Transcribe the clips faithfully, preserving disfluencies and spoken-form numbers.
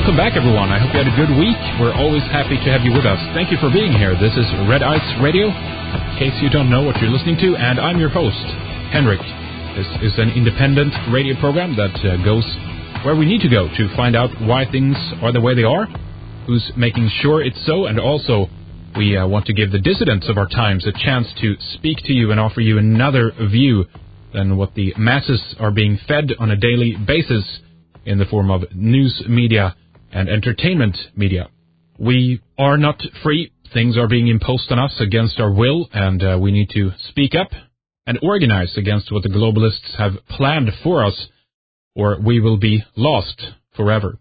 welcome back, everyone. I hope you had a good week. We're always happy to have you with us. Thank you for being here. This is Red Ice Radio, in case you don't know what you're listening to, and I'm your host, Henrik. This is an independent radio program that uh, goes where we need to go to find out why things are the way they are, who's making sure it's so, and also we uh, want to give the dissidents of our times a chance to speak to you and offer you another view than what the masses are being fed on a daily basis in the form of news media and entertainment media. We are not free. Things are being imposed on us against our will, and uh, we need to speak up and organize against what the globalists have planned for us, or we will be lost forever.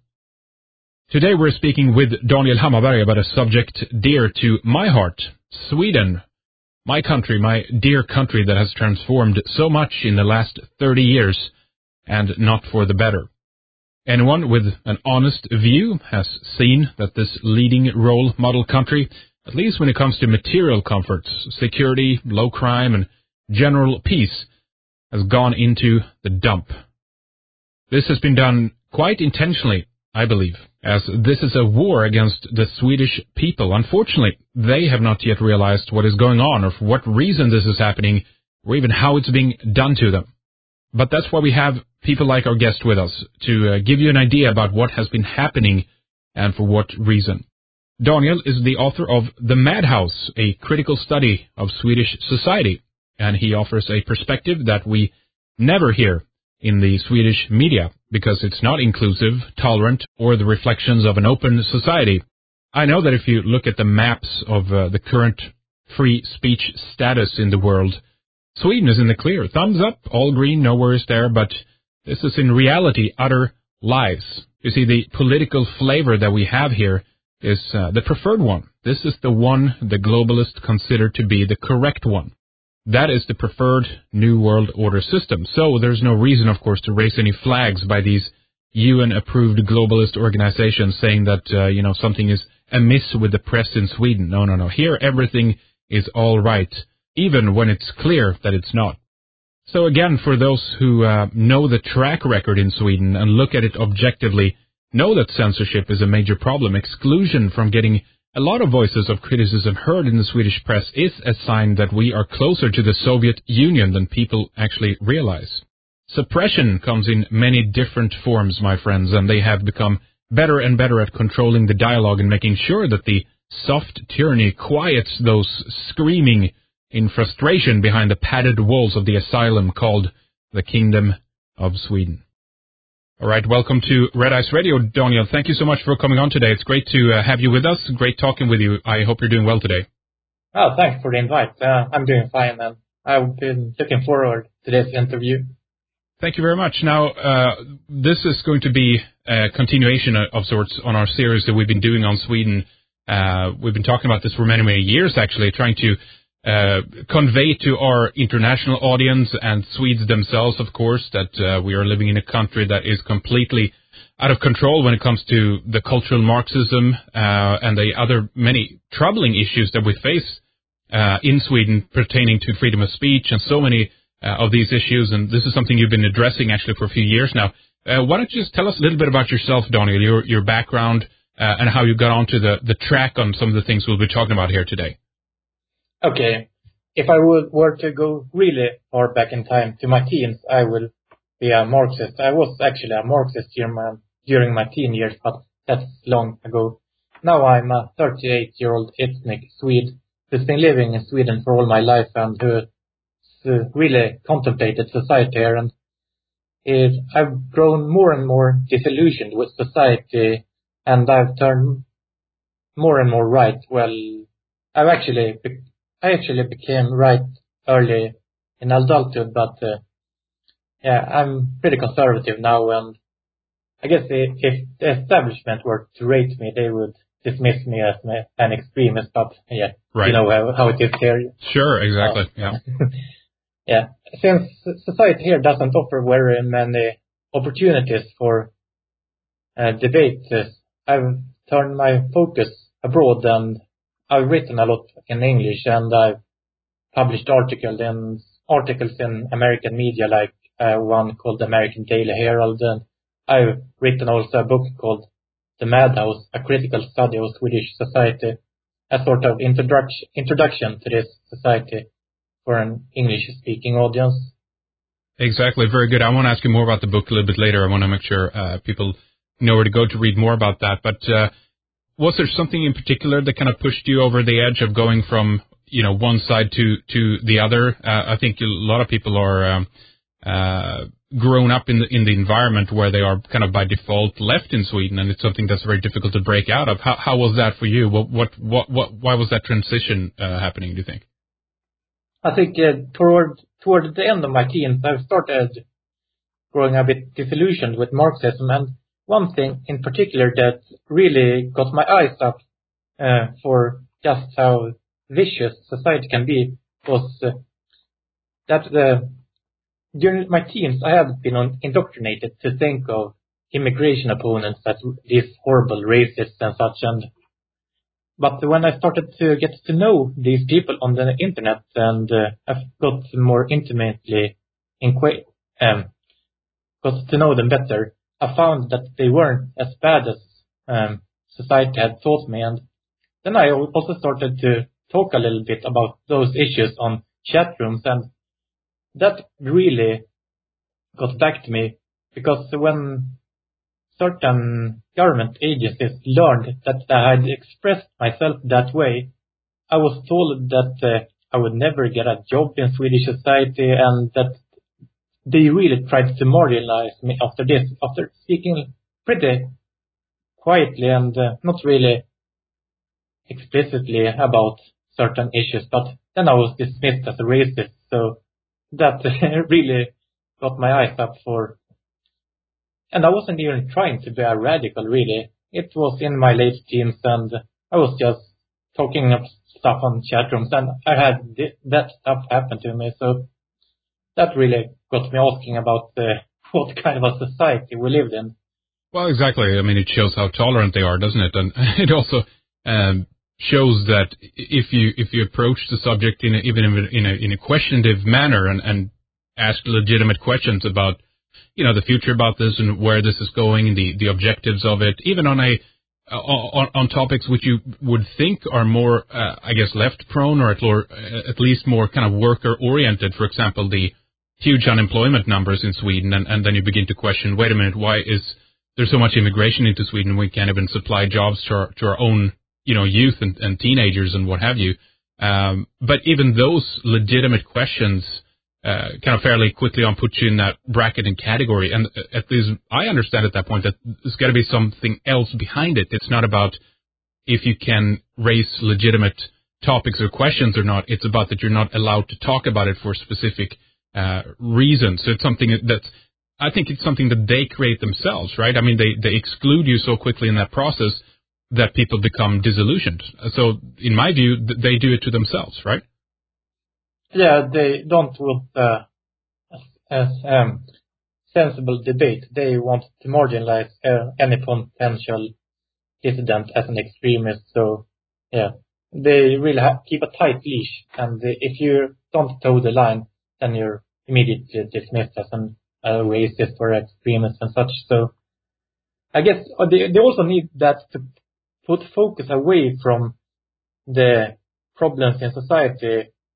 Today we're speaking with Daniel Hammarberg about a subject dear to my heart, Sweden, my country, my dear country that has transformed so much in the last thirty years, and not for the better. Anyone with an honest view has seen that this leading role model country, at least when it comes to material comforts, security, low crime, and general peace, has gone into the dump. This has been done quite intentionally, I believe, as this is a war against the Swedish people. Unfortunately, they have not yet realized what is going on or for what reason this is happening or even how it's being done to them. But that's why we have people like our guest with us to uh, give you an idea about what has been happening and for what reason. Daniel is the author of The Madhouse, a critical study of Swedish society, and he offers a perspective that we never hear in the Swedish media because it's not inclusive, tolerant, or the reflections of an open society. I know that if you look at the maps of uh, the current free speech status in the world, Sweden is in the clear. Thumbs up, all green, no worries there, but this is in reality utter lies. You see, the political flavor that we have here is uh, the preferred one. This is the one the globalists consider to be the correct one. That is the preferred New World Order system. So there's no reason, of course, to raise any flags by these U N-approved globalist organizations saying that, uh, you know, something is amiss with the press in Sweden. No, no, no. Here everything is all right, even when it's clear that it's not. So again, for those who uh, know the track record in Sweden and look at it objectively, know that censorship is a major problem. Exclusion from getting a lot of voices of criticism heard in the Swedish press is a sign that we are closer to the Soviet Union than people actually realize. Suppression comes in many different forms, my friends, and they have become better and better at controlling the dialogue and making sure that the soft tyranny quiets those screaming in frustration behind the padded walls of the asylum called the Kingdom of Sweden. All right, welcome to Red Ice Radio, Daniel. Thank you so much for coming on today. It's great to uh, have you with us. Great talking with you. I hope you're doing well today. Oh, thanks for the invite. Uh, I'm doing fine, and I've been looking forward to this interview. Thank you very much. Now, uh, this is going to be a continuation of sorts on our series that we've been doing on Sweden. Uh, we've been talking about this for many, many years, actually, trying to Uh, convey to our international audience and Swedes themselves, of course, that uh, we are living in a country that is completely out of control when it comes to the cultural Marxism uh, and the other many troubling issues that we face uh, in Sweden pertaining to freedom of speech and so many uh, of these issues. And this is something you've been addressing actually for a few years now. Uh, why don't you just tell us a little bit about yourself, Daniel, your, your background uh, and how you got onto the, the track on some of the things we'll be talking about here today. Okay, if I would, were to go really far back in time to my teens, I will be a Marxist. I was actually a Marxist during my, during my teen years, but that's long ago. Now I'm a thirty-eight-year-old ethnic Swede who's been living in Sweden for all my life and who's uh, really contemplated society here. And it, I've grown more and more disillusioned with society, and I've turned more and more right. Well, I've actually... Be- I actually became right early in adulthood, but uh, yeah, I'm pretty conservative now, and I guess if the establishment were to rate me, they would dismiss me as an extremist, but yeah, right. You know how, how it is here. Sure, exactly, uh, yeah. Yeah, since society here doesn't offer very many opportunities for uh, debate, uh, I've turned my focus abroad, and I've written a lot in English, and I've published articles in articles in American media, like uh, one called the American Daily Herald, and I've written also a book called The Madhouse, a critical study of Swedish society, a sort of introduction introduction to this society for an English-speaking audience. Exactly, very good. I want to ask you more about the book a little bit later. I want to make sure uh, people know where to go to read more about that. But uh, was there something in particular that kind of pushed you over the edge of going from, you know, one side to to the other? Uh, I think a lot of people are um, uh, grown up in the in the environment where they are kind of by default left in Sweden, and it's something that's very difficult to break out of. How how was that for you? What what what, what why was that transition uh, happening, do you think? I think uh, toward toward the end of my teens, I started growing a bit disillusioned with Marxism, and one thing in particular that really got my eyes up uh, for just how vicious society can be was uh, that uh, during my teens I had been on, indoctrinated to think of immigration opponents as these horrible racists and such, and but when I started to get to know these people on the internet and uh, I got more intimately inqu- um, got to know them better, I found that they weren't as bad as um, society had taught me. And then I also started to talk a little bit about those issues on chat rooms, and that really got back to me, because when certain government agencies learned that I had expressed myself that way, I was told that uh, I would never get a job in Swedish society, and that they really tried to marginalize me after this, after speaking pretty quietly and uh, not really explicitly about certain issues. But then I was dismissed as a racist, so that really got my eyes up for. And I wasn't even trying to be a radical, really. It was in my late teens, and I was just talking up stuff on chat rooms, and I had th- that stuff happen to me. So that really got me asking about uh, what kind of a society we lived in. Well, exactly. I mean, it shows how tolerant they are, doesn't it? And it also um, shows that if you if you approach the subject in a, even in a in a questionative manner and, and ask legitimate questions about, you know, the future about this and where this is going, the, the objectives of it, even on a uh, on, on topics which you would think are more, uh, I guess, left prone or at, or at least more kind of worker oriented. For example, the huge unemployment numbers in Sweden, and, and then you begin to question, wait a minute, why is there so much immigration into Sweden? We can't even supply jobs to our, to our own, you know, youth and, and teenagers and what have you. Um, but even those legitimate questions Uh, kind of fairly quickly on put you in that bracket and category. And at least I understand at that point that there's got to be something else behind it. It's not about if you can raise legitimate topics or questions or not. It's about that you're not allowed to talk about it for specific uh, reasons. So it's something that I think it's something that they create themselves, right? I mean, they, they exclude you so quickly in that process that people become disillusioned. So in my view, they do it to themselves, right? Yeah, they don't want uh, as, as um, sensible debate. They want to marginalize uh, any potential dissident as an extremist. So, yeah, they really have, keep a tight leash. And if you don't toe the line, then you're immediately dismissed as an, a racist or extremist and such. So, I guess they, they also need that to put focus away from the problems in society.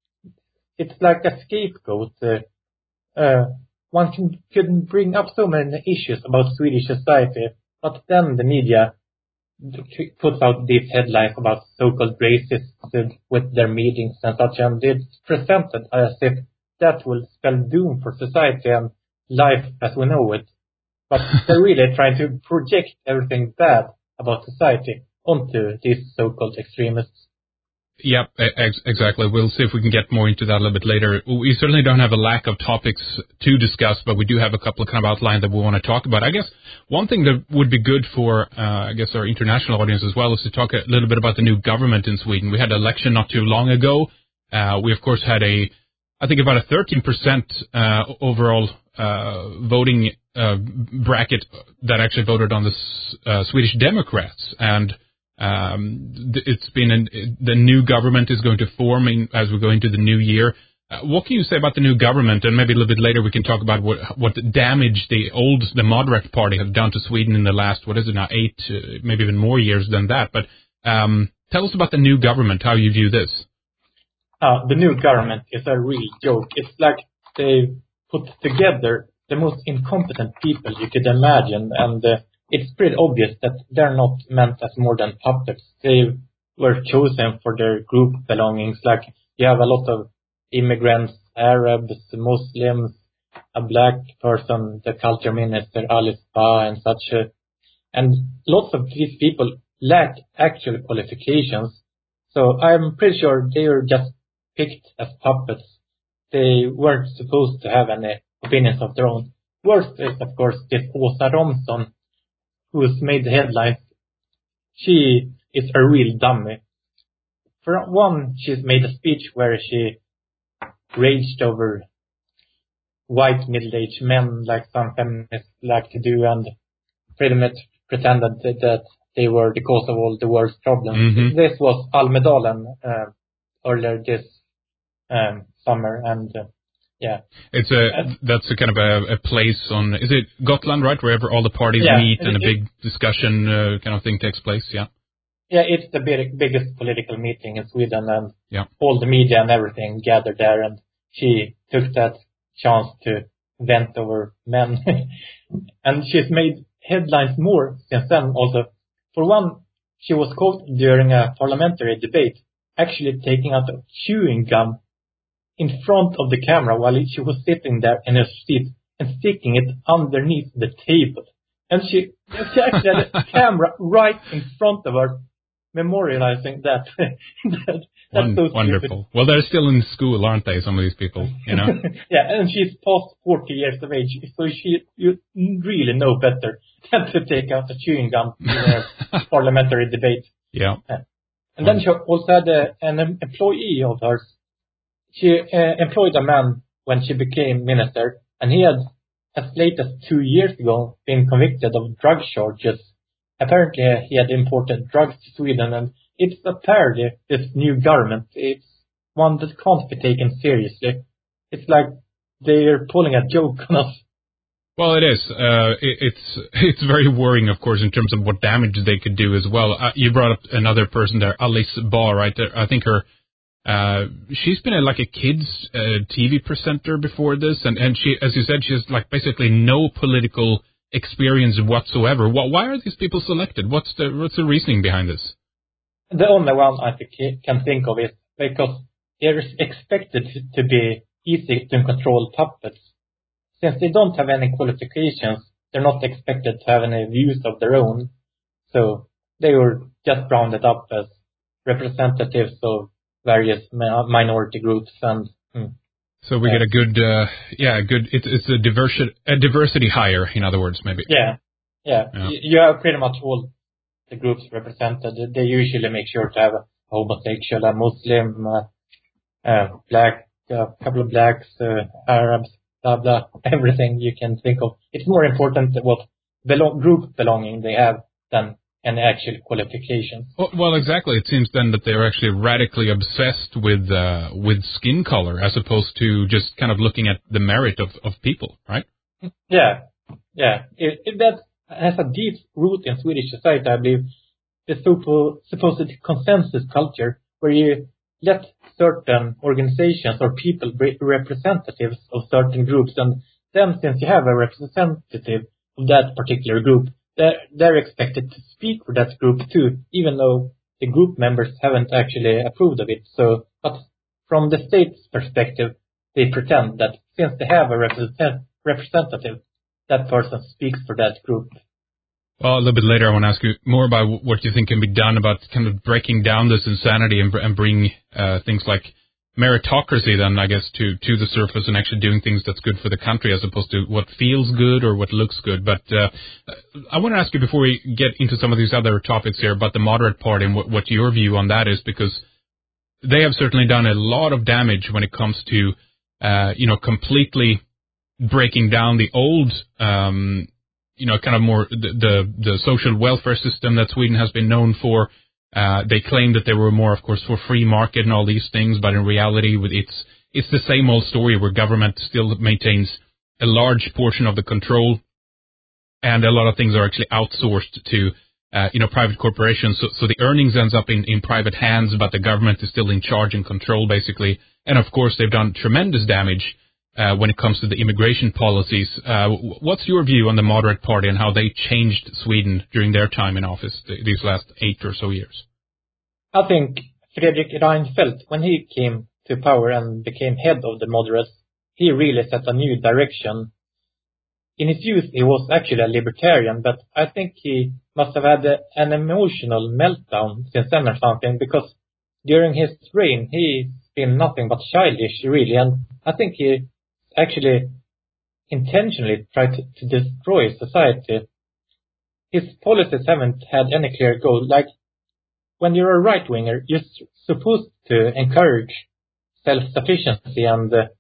It's like a scapegoat. Uh, uh, one can, can bring up so many issues about Swedish society, but then the media puts out these headlines about so-called racists with their meetings and such, and it's presented as if that will spell doom for society and life as we know it. But they're really trying to project everything bad about society onto these so-called extremists. Yep, ex- exactly. We'll see if we can get more into that a little bit later. We certainly don't have a lack of topics to discuss, but we do have a couple of kind of outlines that we want to talk about. I guess one thing that would be good for, uh, I guess, our international audience as well is to talk a little bit about the new government in Sweden. We had an election not too long ago. Uh, we, of course, had a, I think, about a thirteen percent uh, overall uh, voting uh, bracket that actually voted on the uh, Swedish Democrats. And Um, it's been an, the new government is going to form in, as we go into the new year. Uh, what can you say about the new government? And maybe a little bit later we can talk about what what damage the old, the moderate party has done to Sweden in the last, what is it now, eight, uh, maybe even more years than that. But um, tell us about the new government, how you view this. Uh, the new government is a real joke. It's like they put together the most incompetent people you could imagine, and uh, it's pretty obvious that they're not meant as more than puppets. They were chosen for their group belongings. Like, you have a lot of immigrants, Arabs, Muslims, a black person, the culture minister, Alice Bah, and such. Uh, and lots of these people lack actual qualifications. So I'm pretty sure they were just picked as puppets. They weren't supposed to have any opinions of their own. Worst is, of course, this Åsa Romson, who's made the headlines. She is a real dummy. For one, she's made a speech where she raged over white middle-aged men like some feminists like to do, and pretty much pretended that they were the cause of all the world's problems. Mm-hmm. This was Almedalen uh, earlier this um, summer, and uh, yeah. It's a, that's a kind of a, a place on, is it Gotland, right, wherever all the parties yeah, meet it, and a it, big discussion uh, kind of thing takes place, yeah? Yeah, it's the big, biggest political meeting in Sweden, and yeah. all the media and everything gathered there, and she took that chance to vent over men. And she's made headlines more since then also. For one, she was caught during a parliamentary debate actually taking out a chewing gum in front of the camera while she was sitting there in her seat and sticking it underneath the table. And she, she actually had a camera right in front of her, memorializing that. that that's One, so wonderful. stupid. Well, they're still in school, aren't they, some of these people, you know? Yeah, and she's past forty years of age, so she you really know better than to take out a chewing gum in a parliamentary debate. Yeah. And then she also had a, an employee of hers. She uh, employed a man when she became minister, and he had, as late as two years ago, been convicted of drug charges. Apparently, uh, he had imported drugs to Sweden, and it's apparently this new government. It's one that can't be taken seriously. It's like they're pulling a joke on us. Well, it is. Uh, it, it's it's very worrying, of course, in terms of what damage they could do as well. Uh, you brought up another person there, Alice Bah, right? I think her. Uh, she's been a, like a kids uh, T V presenter before this, and, and she, as you said, she has like basically no political experience whatsoever. Why, why are these people selected? What's the what's the reasoning behind this? The only one I think can think of is because they're expected to be easy to control puppets. Since they don't have any qualifications, they're not expected to have any views of their own. So they were just rounded up as representatives of various minority groups, and hmm. so we yeah. get a good, uh, yeah, good. It's it's a diversity a diversity hire, in other words, maybe. Yeah, yeah. yeah. You, you have pretty much all the groups represented. They usually make sure to have a homosexual, a Muslim, uh, uh, black, a uh, couple of blacks, uh, Arabs, blah blah, everything you can think of. It's more important what belo- group belonging they have than and actual qualifications. Well, well, exactly. It seems then that they're actually radically obsessed with uh, with skin color as opposed to just kind of looking at the merit of, of people, right? Yeah, yeah. It, it, that has a deep root in Swedish society, I believe. The so- supposed consensus culture, where you let certain organizations or people be representatives of certain groups, and then since you have a representative of that particular group, They're, they're expected to speak for that group too, even though the group members haven't actually approved of it. So, but from the state's perspective, they pretend that since they have a represent, representative, that person speaks for that group. Well, a little bit later, I want to ask you more about what you think can be done about kind of breaking down this insanity and, and bring uh, things like meritocracy then, I guess, to, to the surface and actually doing things that's good for the country as opposed to what feels good or what looks good. But uh, I want to ask you before we get into some of these other topics here about the moderate party and what, what your view on that is, because they have certainly done a lot of damage when it comes to, uh, you know, completely breaking down the old, um, you know, kind of more the, the, the social welfare system that Sweden has been known for. Uh, they claim that they were more, of course, for free market and all these things, but in reality, it's it's the same old story where government still maintains a large portion of the control, and a lot of things are actually outsourced to, uh, you know, private corporations. So, so the earnings ends up in, in private hands, but the government is still in charge and control, basically. And of course, they've done tremendous damage uh, when it comes to the immigration policies. Uh, what's your view on the Moderate Party and how they changed Sweden during their time in office th- these last eight or so years? I think Fredrik Reinfeldt, when he came to power and became head of the moderates, he really set a new direction. In his youth, he was actually a libertarian, but I think he must have had a, an emotional meltdown since then or something, because during his reign, he's been nothing but childish, really, and I think he actually intentionally tried to, to destroy society. His policies haven't had any clear goal. Like, when you're a right-winger, you're supposed to encourage self-sufficiency and uh,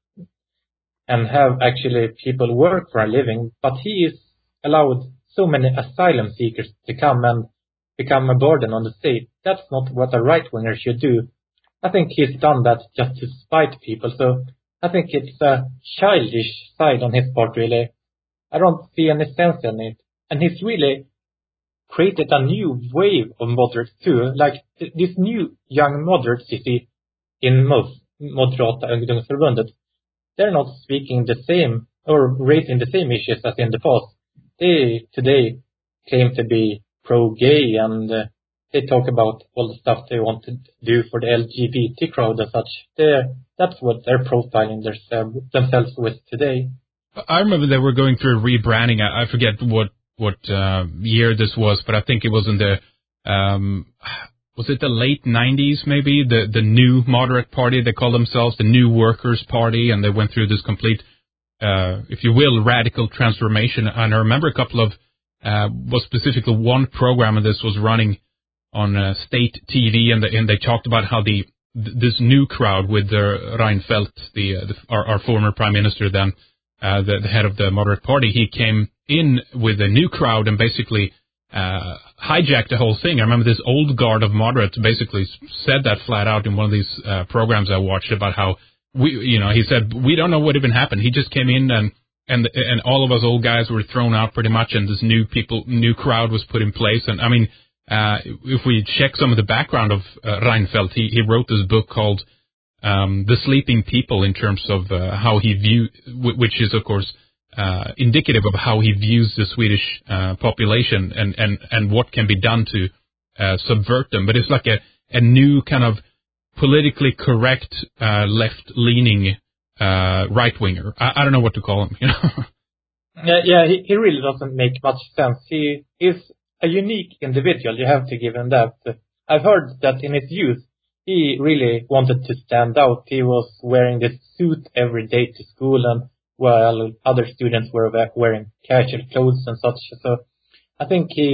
and have actually people work for a living, but he is allowed so many asylum seekers to come and become a burden on the state. That's not what a right-winger should do. I think he's done that just to spite people, so I think it's a childish side on his part, really. I don't see any sense in it. And he's really created a new wave of moderates too, like th- this new young moderates you see in most Moderata Ungdomsförbundet. They're not speaking the same or raising the same issues as in the past. They today claim to be pro-gay, and uh, they talk about all the stuff they want to do for the L G B T crowd and such. They're, that's what they're profiling themselves, themselves with today. I remember they were going through rebranding. I, I forget what what uh, year this was, but I think it was in the um, was it the late nineties, maybe, the, the new Moderate Party, they call themselves, the New Workers' Party, and they went through this complete, uh, if you will, radical transformation. And I remember a couple of, uh, well, specifically one program of this was running on uh, state T V, and, the, and they talked about how the th- this new crowd with uh, Reinfeldt, the, uh, the our, our former prime minister then, uh, the, the head of the Moderate Party, he came in with a new crowd and basically Uh, hijacked the whole thing. I remember this old guard of moderates basically said that flat out in one of these uh, programs I watched about how we, you know, he said, we don't know what even happened. He just came in and, and, and all of us old guys were thrown out pretty much, and this new people, new crowd was put in place. And I mean, uh, if we check some of the background of uh, Reinfeldt, he, he wrote this book called, um, The Sleeping People, in terms of uh, how he viewed, which is of course, Uh, indicative of how he views the Swedish uh, population and, and, and what can be done to uh, subvert them. But it's like a, a new kind of politically correct, uh, left-leaning uh, right-winger. I, I don't know what to call him. You know? Yeah, yeah he, he really doesn't make much sense. He is a unique individual, you have to give him that. I've heard that in his youth, he really wanted to stand out. He was wearing this suit every day to school, and while other students were wearing casual clothes and such. So I think he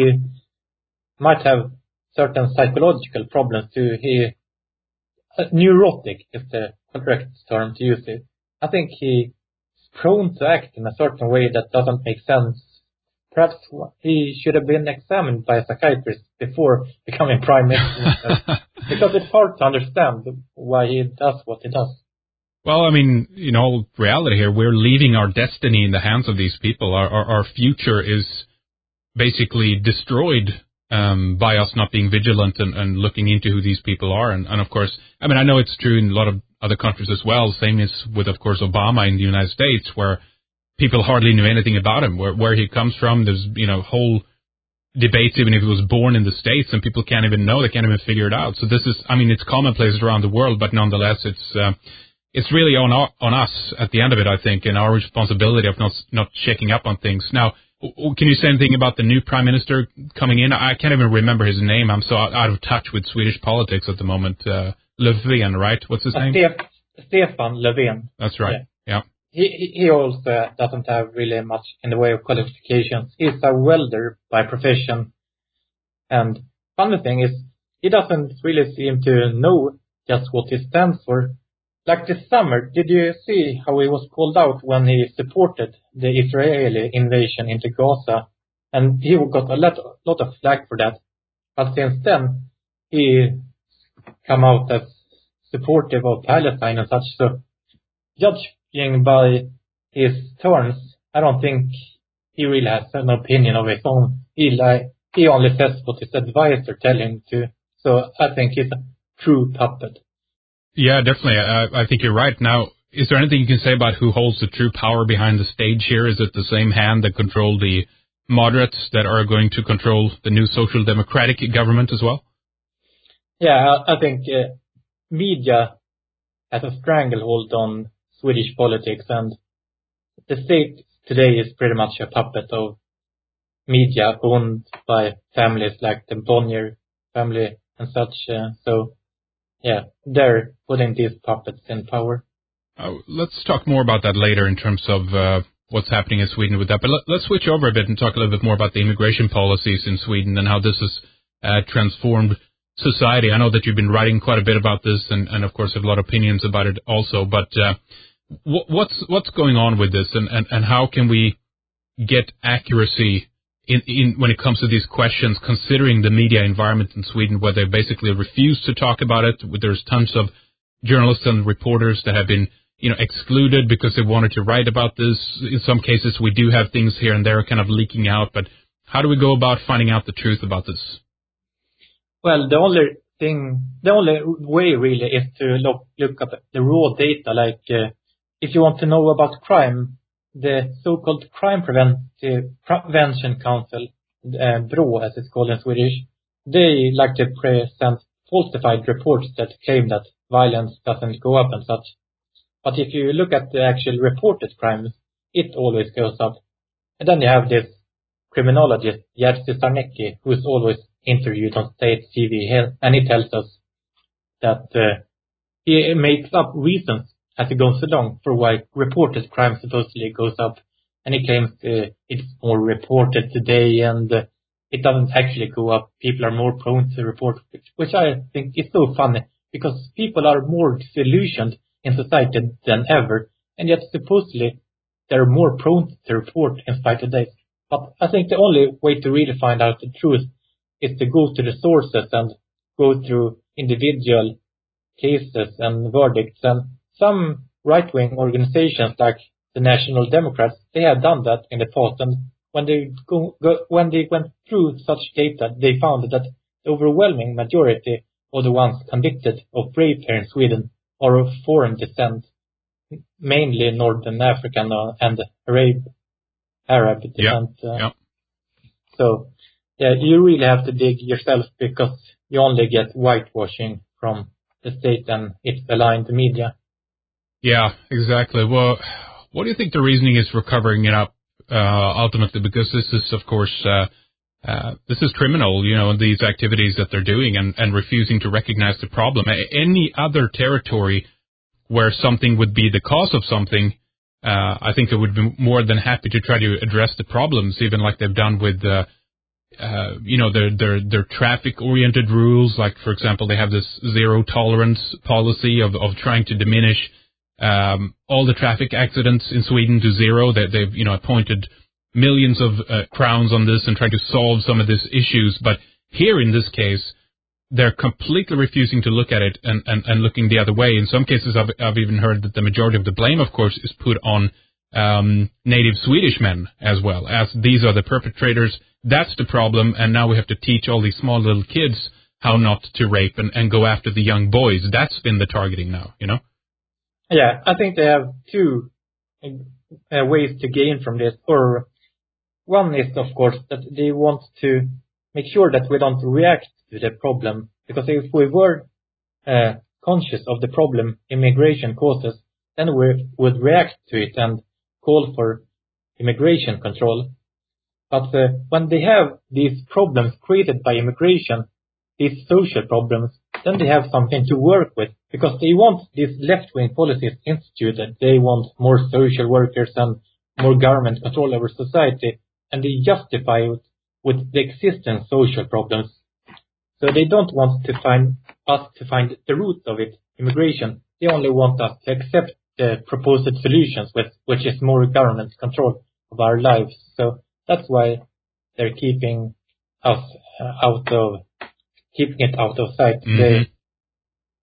might have certain psychological problems too. He uh, neurotic is the correct term to use it. I think he's prone to act in a certain way that doesn't make sense. Perhaps he should have been examined by a psychiatrist before becoming prime minister, because it's hard to understand why he does what he does. Well, I mean, in all reality here, we're leaving our destiny in the hands of these people. Our our, our future is basically destroyed um, by us not being vigilant and, and looking into who these people are. And, and of course, I mean, I know it's true in a lot of other countries as well. Same as with, of course, Obama in the United States, where people hardly knew anything about him, where where he comes from. There's, you know, whole debates, even if he was born in the States, and people can't even know, they can't even figure it out. So this is, I mean, it's commonplace around the world, but nonetheless, it's uh, It's really on our, on us at the end of it, I think, and our responsibility of not not checking up on things. Now, can you say anything about the new prime minister coming in? I can't even remember his name. I'm so out of touch with Swedish politics at the moment. Uh, Löfven, right? What's his uh, name? Stef- Stefan Löfven. That's right. Yeah. yeah. He he also doesn't have really much in the way of qualifications. He's a welder by profession. And funny thing is, he doesn't really seem to know just what he stands for. Like this summer, did you see how he was called out when he supported the Israeli invasion into Gaza? And he got a lot, lot of flack for that. But since then, he come out as supportive of Palestine and such. So judging by his turns, I don't think he really has an opinion of his own. He like he only says what his advisor tell him to. So I think he's a true puppet. Yeah, definitely. I, I think you're right. Now, is there anything you can say about who holds the true power behind the stage here? Is it the same hand that controlled the moderates that are going to control the new social democratic government as well? Yeah, I, I think uh, media has a stranglehold on Swedish politics, and the state today is pretty much a puppet of media owned by families like the Bonnier family and such. Uh, so, yeah, they're putting these puppets in power. Uh, let's talk more about that later in terms of uh, what's happening in Sweden with that. But let, let's switch over a bit and talk a little bit more about the immigration policies in Sweden and how this has uh, transformed society. I know that you've been writing quite a bit about this, and, and of course have a lot of opinions about it also. But uh, w- what's what's going on with this, and, and, and how can we get accuracy in, in when it comes to these questions, considering the media environment in Sweden, where they basically refuse to talk about it? There's tons of journalists and reporters that have been, you know, excluded because they wanted to write about this. In some cases, we do have things here and there kind of leaking out. But how do we go about finding out the truth about this? Well, the only thing, the only way really is to look, look up the raw data. Like, uh, if you want to know about crime, the so-called Crime Preventive Prevention Council, uh, BRÅ as it's called in Swedish, they like to present falsified reports that claim that violence doesn't go up and such. But if you look at the actual reported crimes, it always goes up. And then you have this criminologist, Jerzy Sarnecki, who is always interviewed on state T V, and he tells us that uh, he makes up reasons as he goes along for why reported crime supposedly goes up. And he claims uh, it's more reported today, and uh, it doesn't actually go up. People are more prone to report, which, which I think is so funny, because people are more disillusioned in society than ever, and yet supposedly they're more prone to report in spite of this. But I think the only way to really find out the truth is to go to the sources and go through individual cases and verdicts. And some right-wing organizations like the National Democrats, they have done that in the past. And when they go, go, when they went through such data, they found that the overwhelming majority of the ones convicted of rape here in Sweden are of foreign descent, mainly Northern African and Arab Arab descent. Yep. Uh, yep. So, yeah, you really have to dig yourself, because you only get whitewashing from the state and its aligned media. Yeah, exactly. Well, what do you think the reasoning is for covering it up uh, ultimately? Because this is, of course, uh, uh, this is criminal, you know, these activities that they're doing, and, and refusing to recognize the problem. Any other territory where something would be the cause of something, uh, I think they would be more than happy to try to address the problems, even like they've done with, uh, uh, you know, their, their, their traffic-oriented rules. Like, for example, they have this zero-tolerance policy of, of trying to diminish um, all the traffic accidents in Sweden to zero. That they've, you know, appointed millions of uh, crowns on this and trying to solve some of these issues. But here, in this case, they're completely refusing to look at it and, and, and looking the other way. In some cases, I've, I've even heard that the majority of the blame, of course, is put on um, native Swedish men as well, as these are the perpetrators. That's the problem, and now we have to teach all these small little kids how not to rape and, and go after the young boys. That's been the targeting now, you know? Yeah, I think they have two uh, ways to gain from this. Or one is, of course, that they want to make sure that we don't react to the problem, because if we were uh, conscious of the problem immigration causes, then we would react to it and call for immigration control. But uh, when they have these problems created by immigration, these social problems, then they have something to work with, because they want these left-wing policies instituted. They want more social workers and more government control over society, and they justify it with the existing social problems. So they don't want to find us to find the root of it, immigration. They only want us to accept the proposed solutions, with, which is more government control of our lives. So that's why they're keeping us uh, out of keeping it out of sight. Mm-hmm. They,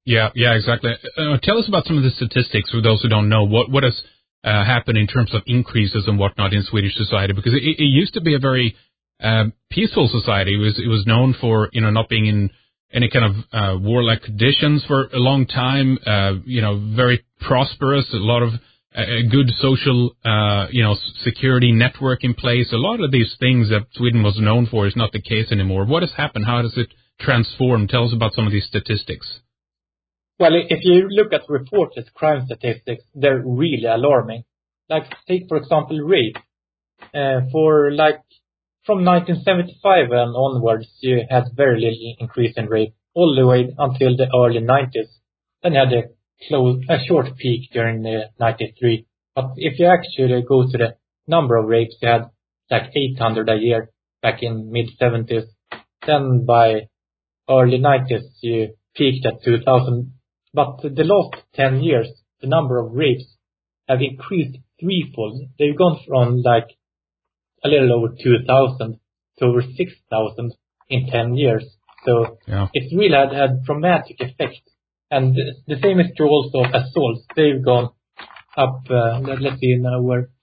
Yeah, yeah, exactly. Uh, tell us about some of the statistics for those who don't know. What what has uh, happened in terms of increases and whatnot in Swedish society? Because it, it used to be a very um, peaceful society. It was it was known for, you know, not being in any kind of uh, warlike conditions for a long time. Uh, you know, very prosperous. A lot of a good social, uh, you know, security network in place. A lot of these things that Sweden was known for is not the case anymore. What has happened? How does it transform? Tell us about some of these statistics. Well, if you look at reported crime statistics, they're really alarming. Like, take, for example, rape. Uh, for, like, from nineteen seventy-five and onwards, you had very little increase in rape, all the way until the early nineties. Then you had a, close, a short peak during the ninety-three. But if you actually go to the number of rapes, you had, like, eight hundred a year back in mid-seventies. Then by early nineties, you peaked at two thousand. But the last ten years, the number of rapes have increased threefold. They've gone from like a little over two thousand to over six thousand in ten years. So yeah. It's really had a dramatic effect. And the same is true also of assaults. They've gone up, uh, let, let's see now where, uh,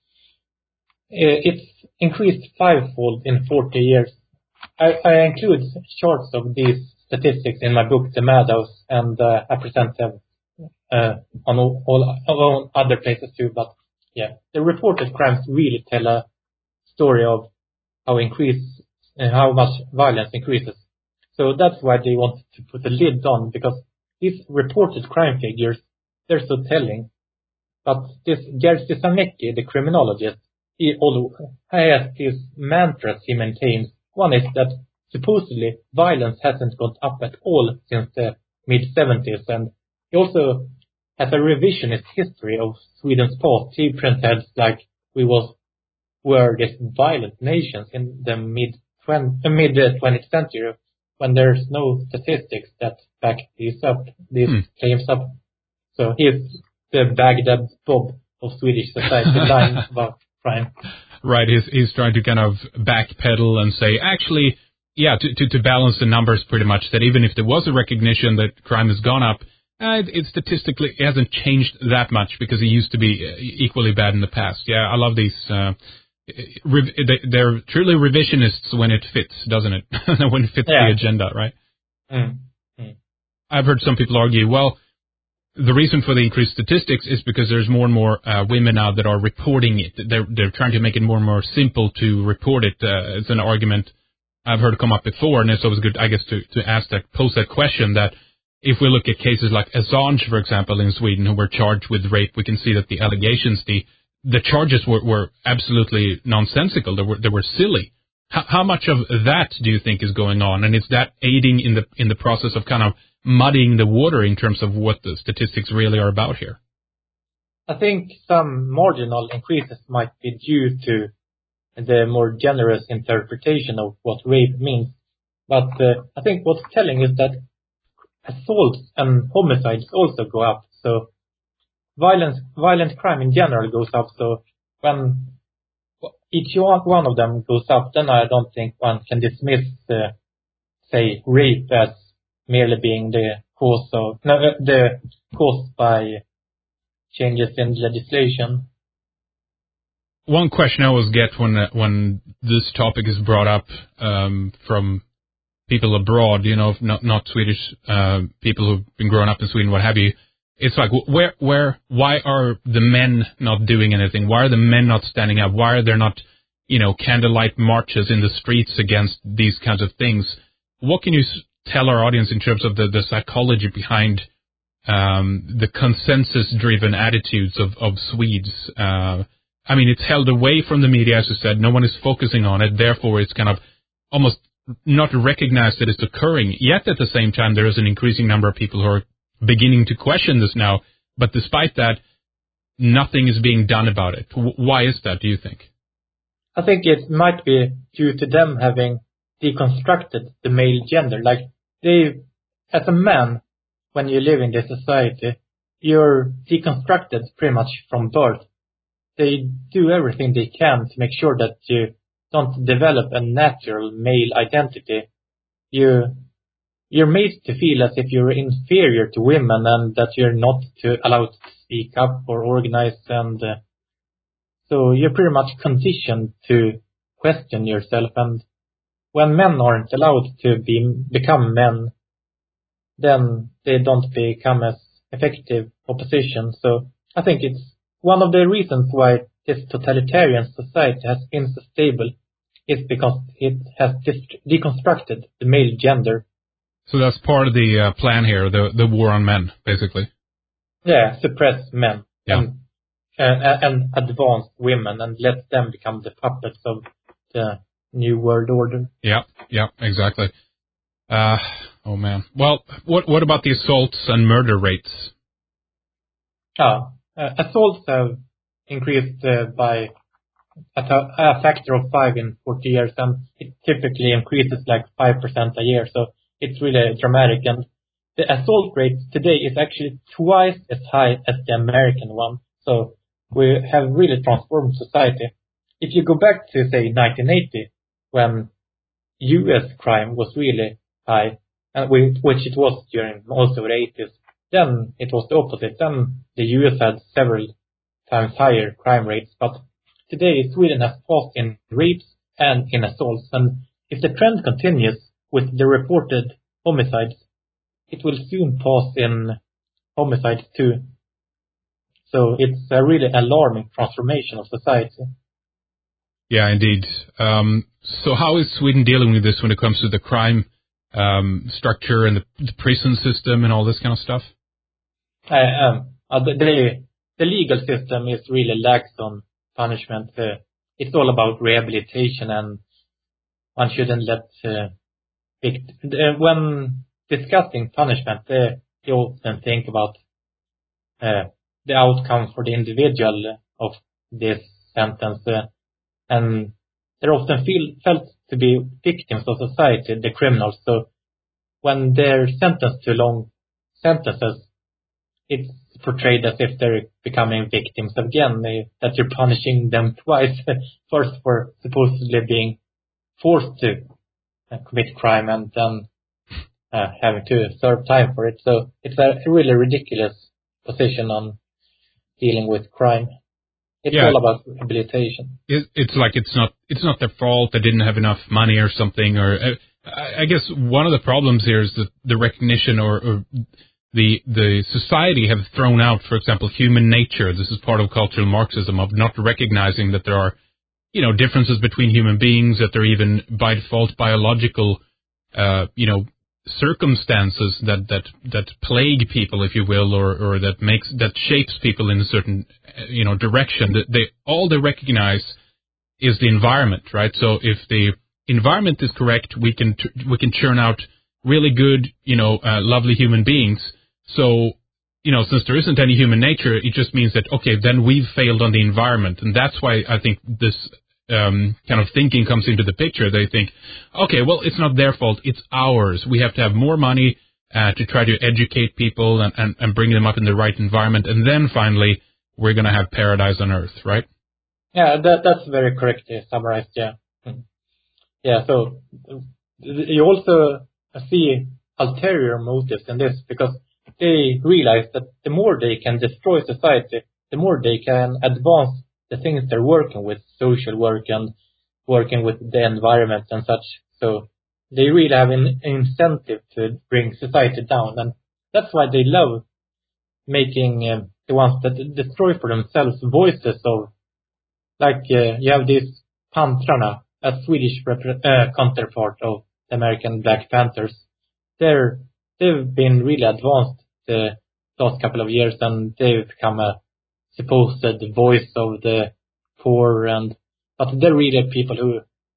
it's increased fivefold in forty years. I, I include charts of these statistics in my book, The Madhouse, and uh, I present them uh, on all, all, all other places too. But yeah, the reported crimes really tell a story of how increase, uh, how much violence increases. So that's why they want to put a lid on, because these reported crime figures, they're so telling. But this Jerzy Sarnecki, the criminologist, he also has these mantras he maintains. One is that supposedly violence hasn't gone up at all since the mid-seventies, and he also has a revisionist history of Sweden's past. He pretends like we was were this violent nations in the mid twentieth century, when there's no statistics that back these up, these hmm. claims up. So he's the Baghdad Bob of Swedish society, lying about crime. Right, he's he's trying to kind of backpedal and say, actually, yeah, to, to, to balance the numbers pretty much, that even if there was a recognition that crime has gone up, uh, it, it statistically it hasn't changed that much because it used to be equally bad in the past. Yeah, I love these. Uh, rev- they're truly revisionists when it fits, doesn't it? When it fits yeah. the agenda, right? Mm. Mm. I've heard some people argue, well, the reason for the increased statistics is because there's more and more uh, women now that are reporting it. They're they're trying to make it more and more simple to report it. Uh, it's an argument I've heard come up before, and it's always good, I guess, to, to ask that, pose that question, that if we look at cases like Assange, for example, in Sweden, who were charged with rape, we can see that the allegations, the the charges were, were absolutely nonsensical. They were they were silly. How, how much of that do you think is going on, and is that aiding in the in the process of kind of muddying the water in terms of what the statistics really are about here? I think some marginal increases might be due to the more generous interpretation of what rape means. But uh, I think what's telling is that assaults and homicides also go up. So violence, violent crime in general goes up. So when each one of them goes up, then I don't think one can dismiss, uh, say, rape as merely being the cause of no, uh, the caused by changes in legislation. One question I always get when uh, when this topic is brought up um, from people abroad, you know, not not Swedish uh, people who've been growing up in Sweden, what have you, it's like, where where why are the men not doing anything? Why are the men not standing up? Why are there not, you know, candlelight marches in the streets against these kinds of things? What can you tell our audience in terms of the, the psychology behind um, the consensus-driven attitudes of, of Swedes? Uh, I mean, it's held away from the media, as you said. No one is focusing on it. Therefore, it's kind of almost not recognized that it's occurring. Yet, at the same time, there is an increasing number of people who are beginning to question this now. But despite that, nothing is being done about it. W- why is that, do you think? I think it might be due to them having deconstructed the male gender. Like, they, as a man, when you live in this society, you're deconstructed pretty much from birth. They do everything they can to make sure that you don't develop a natural male identity. You you're made to feel as if you're inferior to women and that you're not to, allowed to speak up or organize. And uh, so you're pretty much conditioned to question yourself. And when men aren't allowed to be become men, then they don't become as effective opposition. So I think it's one of the reasons why this totalitarian society has been so stable is because it has de- deconstructed the male gender. So that's part of the uh, plan here, the the war on men, basically. Yeah, suppress men yeah. and, uh, and advance women and let them become the puppets of the new world order. Yeah, yeah, exactly. Uh, oh man. Well, what what about the assaults and murder rates? Ah, uh, assaults have increased uh, by a, a factor of five in forty years, and it typically increases like five percent a year. So it's really dramatic, and the assault rate today is actually twice as high as the American one. So we have really transformed society. If you go back to, say, nineteen eighty, when U S crime was really high, and we, which it was during most of the eighties, then it was the opposite. Then the U S had several times higher crime rates. But today, Sweden has passed in rapes and in assaults. And if the trend continues with the reported homicides, it will soon pass in homicides too. So it's a really alarming transformation of society. Yeah, indeed. Um, so how is Sweden dealing with this when it comes to the crime um, structure and the, the prison system and all this kind of stuff? Uh, um, uh, the, the the legal system is really lax on punishment. Uh, it's all about rehabilitation, and one shouldn't let uh, vict- uh, when discussing punishment, uh, you often think about uh, the outcome for the individual of this sentence, uh, and they're often feel, felt to be victims of society, the criminals. So when they're sentenced to long sentences, it's portrayed as if they're becoming victims again, they, that you're punishing them twice. First for supposedly being forced to uh, commit crime and then uh, having to serve time for it. So it's a really ridiculous position on dealing with crime. It's yeah. all about rehabilitation. It, it's like it's not it's not their fault. They didn't have enough money or something. Or uh, I, I guess one of the problems here is the, the recognition or, or the the society have thrown out, for example, human nature. This is part of cultural Marxism, of not recognizing that there are, you know, differences between human beings, that there are even by default biological, uh, you know, circumstances that, that, that plague people, if you will, or, or that makes, that shapes people in a certain, you know, direction. That they, all they recognize is the environment, right? So if the environment is correct, we can, we can churn out really good, you know, uh, lovely human beings. So, you know, since there isn't any human nature, it just means that, okay, then we've failed on the environment. And that's why I think this um, kind of thinking comes into the picture. They think, okay, well, it's not their fault, it's ours. We have to have more money uh, to try to educate people and, and, and bring them up in the right environment. And then finally, we're going to have paradise on earth, right? Yeah, that, that's very correctly summarized, yeah. Yeah, so you also see ulterior motives in this, because they realize that the more they can destroy society, the more they can advance the things they're working with, social work and working with the environment and such. So they really have an incentive to bring society down, and that's why they love making uh, the ones that destroy for themselves voices of, like uh, you have these Pantrarna, a Swedish rep- uh, counterpart of the American Black Panthers. They're, they've been really advanced the last couple of years, and they've become a supposed voice of the poor, and but they're really people who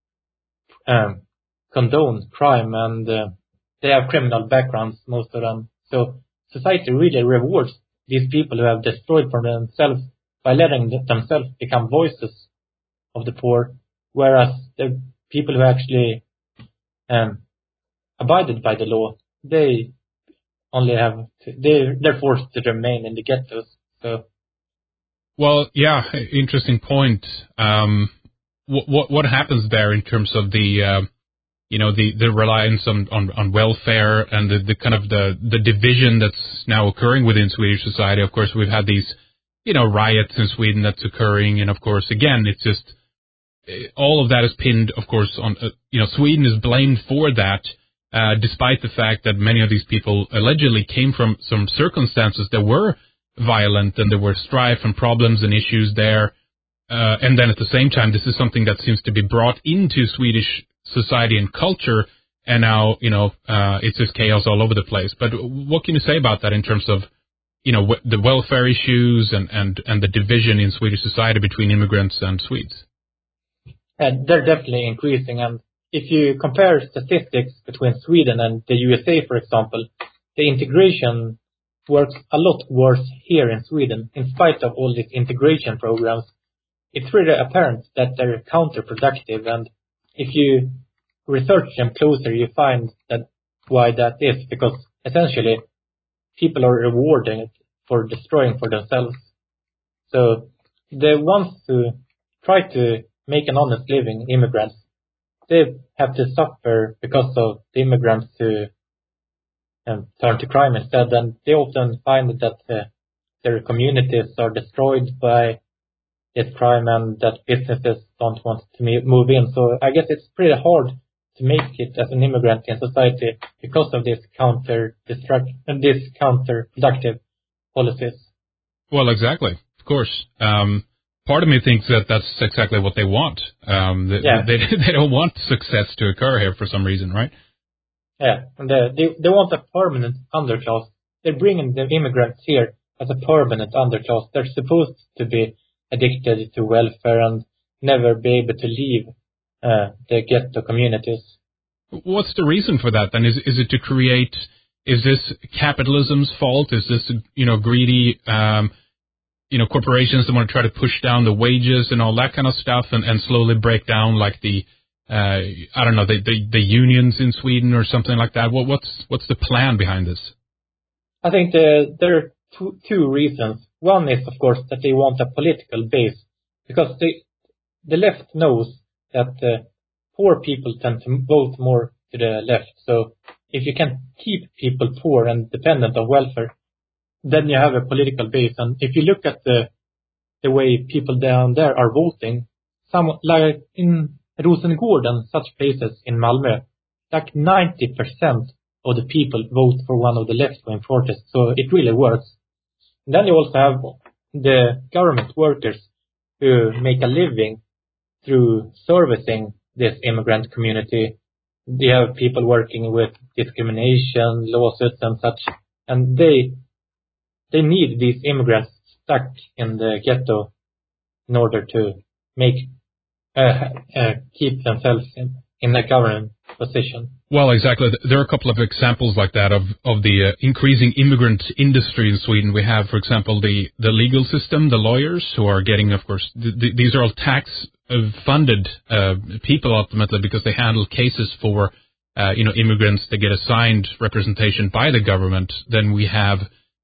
um, condone crime, and uh, they have criminal backgrounds, most of them. So society really rewards these people who have destroyed for themselves by letting themselves become voices of the poor, whereas the people who actually um, abided by the law, they only have to, they they're forced to remain in the ghettos. So, well, yeah, interesting point. Um, what what what happens there in terms of the uh, you know, the, the reliance on, on, on welfare and the, the kind of the, the division that's now occurring within Swedish society. Of course, we've had these, you know, riots in Sweden that's occurring. And of course, again, it's just, all of that is pinned, of course, on, uh, you know, Sweden is blamed for that, uh, despite the fact that many of these people allegedly came from some circumstances that were violent and there were strife and problems and issues there. Uh, and then at the same time, this is something that seems to be brought into Swedish society and culture, and now, you know, uh, it's just chaos all over the place. But what can you say about that in terms of, you know, w- the welfare issues and, and, and the division in Swedish society between immigrants and Swedes? And they're definitely increasing. And if you compare statistics between Sweden and the U S A, for example, the integration works a lot worse here in Sweden. In spite of all these integration programs, it's really apparent that they're counterproductive. And if you research them closer, you find that why that is, because essentially people are rewarded for destroying for themselves. So the ones who try to make an honest living, immigrants, they have to suffer because of the immigrants who um, turn to crime instead, and they often find that uh, their communities are destroyed by this crime and that businesses don't want to move in. So I guess it's pretty hard to make it as an immigrant in society because of this counter destruct and this counterproductive policies. Well, exactly. Of course. Um, part of me thinks that that's exactly what they want. Um, they, yeah. they, they don't want success to occur here for some reason, right? Yeah, and they, they, they want a permanent underclass. They're bringing the immigrants here as a permanent underclass. They're supposed to be addicted to welfare and never be able to leave uh, the ghetto communities. What's the reason for that then? Is is it to create, is this capitalism's fault? Is this, you know, greedy, um, you know, corporations that want to try to push down the wages and all that kind of stuff and, and slowly break down like the, uh, I don't know, the, the, the unions in Sweden or something like that? What, what's, what's the plan behind this? I think the, there are two, two reasons. One is, of course, that they want a political base, because the the left knows that uh, poor people tend to vote more to the left. So if you can keep people poor and dependent on welfare, then you have a political base. And if you look at the the way people down there are voting, some like in Rosengård and such places in Malmö, like ninety percent of the people vote for one of the left-wing parties. So it really works. And then you also have the government workers who make a living through servicing this immigrant community. They have people working with discrimination, lawsuits and such, and they they need these immigrants stuck in the ghetto in order to make uh, uh, keep themselves in, in a government position. Well, exactly. There are a couple of examples like that of, of the uh, increasing immigrant industry in Sweden. We have, for example, the, the legal system, the lawyers who are getting, of course, th- th- these are all tax-funded uh, people ultimately because they handle cases for, uh, you know, immigrants that get assigned representation by the government. Then we have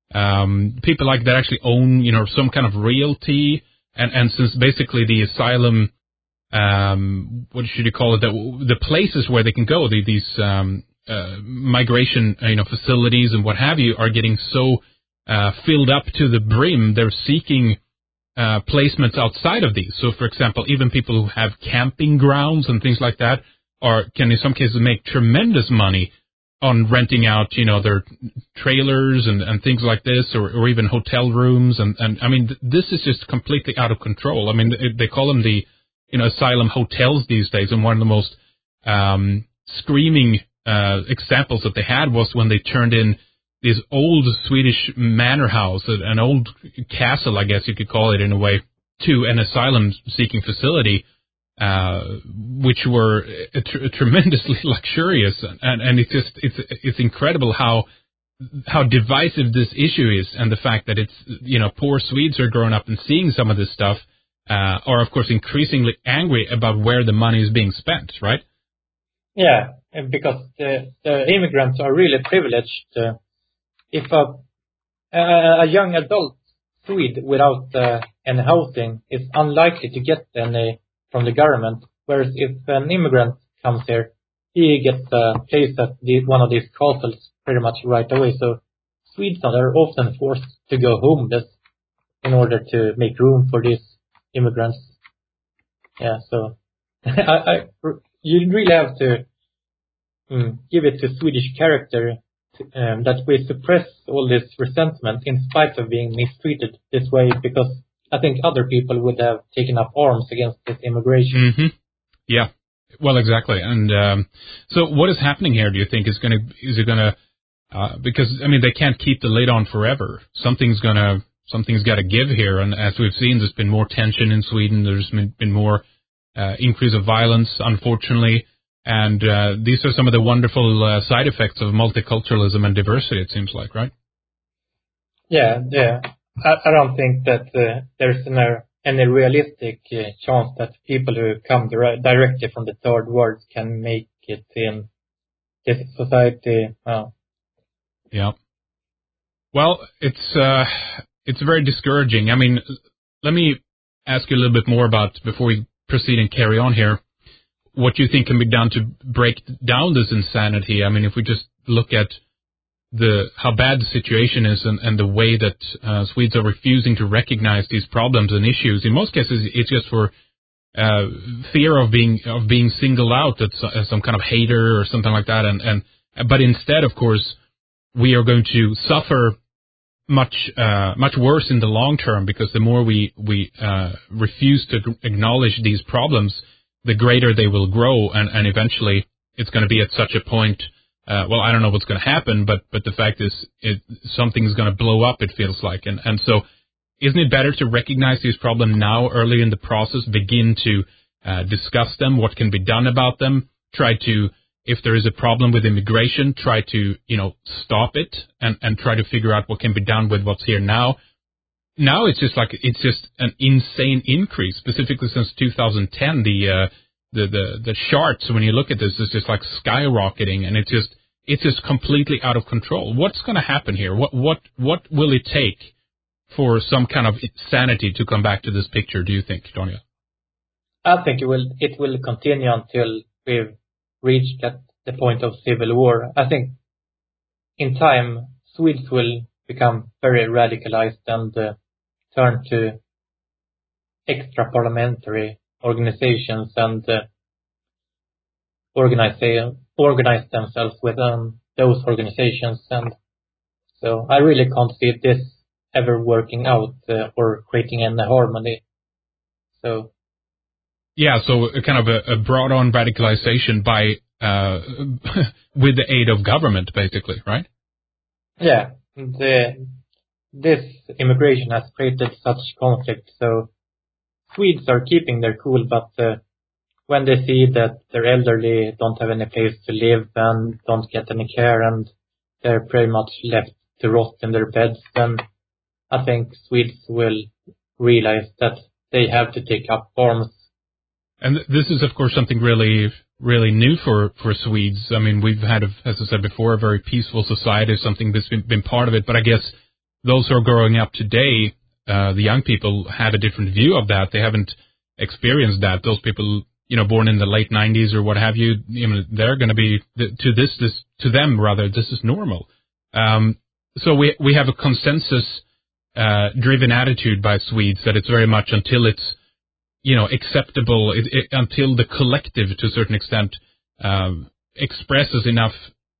um, people like that actually own, you know, some kind of realty. And, and since basically the asylum Um, what should you call it? The, the places where they can go, the, these um, uh, migration, you know, facilities and what have you, are getting so uh, filled up to the brim. They're seeking uh, placements outside of these. So, for example, even people who have camping grounds and things like that are can, in some cases, make tremendous money on renting out, you know, their trailers and, and things like this, or, or even hotel rooms. And, and I mean, th- this is just completely out of control. I mean, they, they call them the you know, asylum hotels these days, and one of the most um, screaming uh, examples that they had was when they turned in this old Swedish manor house, an old castle, I guess you could call it in a way, to an asylum-seeking facility, uh, which were a tr- tremendously luxurious, and, and it's just it's it's incredible how how divisive this issue is, and the fact that it's you know poor Swedes are growing up and seeing some of this stuff. Uh, are, of course, increasingly angry about where the money is being spent, right? Yeah, because the, the immigrants are really privileged. Uh, if a, a, a young adult Swede without uh, any housing is unlikely to get any from the government, whereas if an immigrant comes here, he gets a place at the, one of these castles pretty much right away. So Swedes are often forced to go homeless in order to make room for these immigrants. Yeah, so I, I, you really have to um, give it to Swedish character to, um, that we suppress all this resentment in spite of being mistreated this way, because I think other people would have taken up arms against this immigration. Mm-hmm. Yeah, well, exactly. And um, so, what is happening here? Do you think is going to is it going to uh, because I mean they can't keep the lid on forever. Something's gonna something's got to give here. And as we've seen, there's been more tension in Sweden. There's been, been more uh, increase of violence, unfortunately. And uh, these are some of the wonderful uh, side effects of multiculturalism and diversity. It seems like, right? Yeah, yeah. I, I don't think that uh, there's any, any realistic uh, chance that people who come dire- directly from the third world can make it in this society. Uh, yeah. Well, it's uh, it's very discouraging. I mean, let me ask you a little bit more about, before we proceed and carry on here, what you think can be done to break down this insanity. I mean, if we just look at the how bad the situation is and, and the way that uh, Swedes are refusing to recognize these problems and issues. In most cases, it's just for uh, fear of being of being singled out as, as some kind of hater or something like that. And, and but instead, of course, we are going to suffer much uh, much worse in the long term, because the more we we uh, refuse to acknowledge these problems, the greater they will grow, and, and eventually it's going to be at such a point. Uh, well, I don't know what's going to happen, but but the fact is, it, something's going to blow up. It feels like, and and so, isn't it better to recognize these problems now, early in the process, begin to uh, discuss them, what can be done about them, try to, if there is a problem with immigration, try to you know stop it, and and try to figure out what can be done with what's here now. Now it's just like it's just an insane increase, specifically since two thousand ten. The uh, the the the charts, when you look at this, is just like skyrocketing, and it's just it's just completely out of control. What's going to happen here? What what what will it take for some kind of sanity to come back to this picture? Do you think, Donja? I think it will it will continue until we've reached at the point of civil war. I think in time Swedes will become very radicalized and uh, turn to extra parliamentary organizations and uh, organize organize themselves within those organizations. And so I really can't see this ever working out uh, or creating any harmony. So yeah, so a kind of a, a brought-on radicalization by uh, with the aid of government, basically, right? Yeah, the this immigration has created such conflict. So Swedes are keeping their cool, but uh, when they see that their elderly don't have any place to live and don't get any care, and they're pretty much left to rot in their beds, then I think Swedes will realize that they have to take up arms. And this is, of course, something really, really new for, for Swedes. I mean, we've had, as I said before, a very peaceful society, something that's been, been part of it. But I guess those who are growing up today, uh, the young people, have a different view of that. They haven't experienced that. Those people, you know, born in the late nineties or what have you, you know, they're going to be, to this, this, to them rather, this is normal. Um, so we, we have a consensus, uh, driven attitude by Swedes that it's very much until it's, you know, acceptable, it, it, until the collective, to a certain extent, um, expresses enough,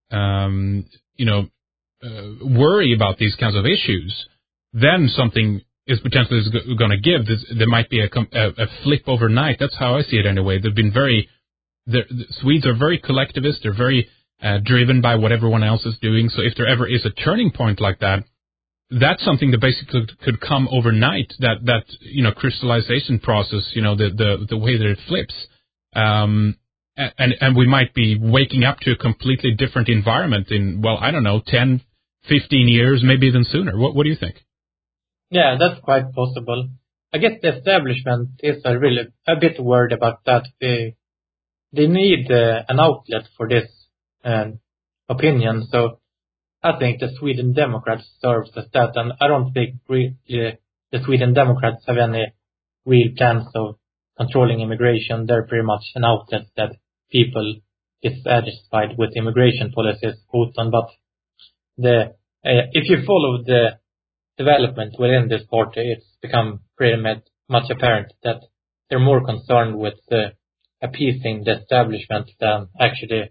um, you know, uh, worry about these kinds of issues, then something is potentially going to give. This, there might be a, a, a flip overnight. That's how I see it anyway. They've been very, the Swedes are very collectivist. They're very uh, driven by what everyone else is doing. So if there ever is a turning point like that, that's something that basically could come overnight. That that you know crystallization process. You know the the the way that it flips. Um, and and we might be waking up to a completely different environment in, well, I don't know, ten, fifteen years, maybe even sooner. What what do you think? Yeah, that's quite possible. I guess the establishment is a really a bit worried about that. They they need uh, an outlet for this uh, opinion. So I think the Sweden Democrats serves as that, and I don't think re- uh, the Sweden Democrats have any real plans of controlling immigration. They're pretty much an outlet that people dissatisfied with immigration policies, Putin, but the uh, if you follow the development within this party, it's become pretty much apparent that they're more concerned with uh, appeasing the establishment than actually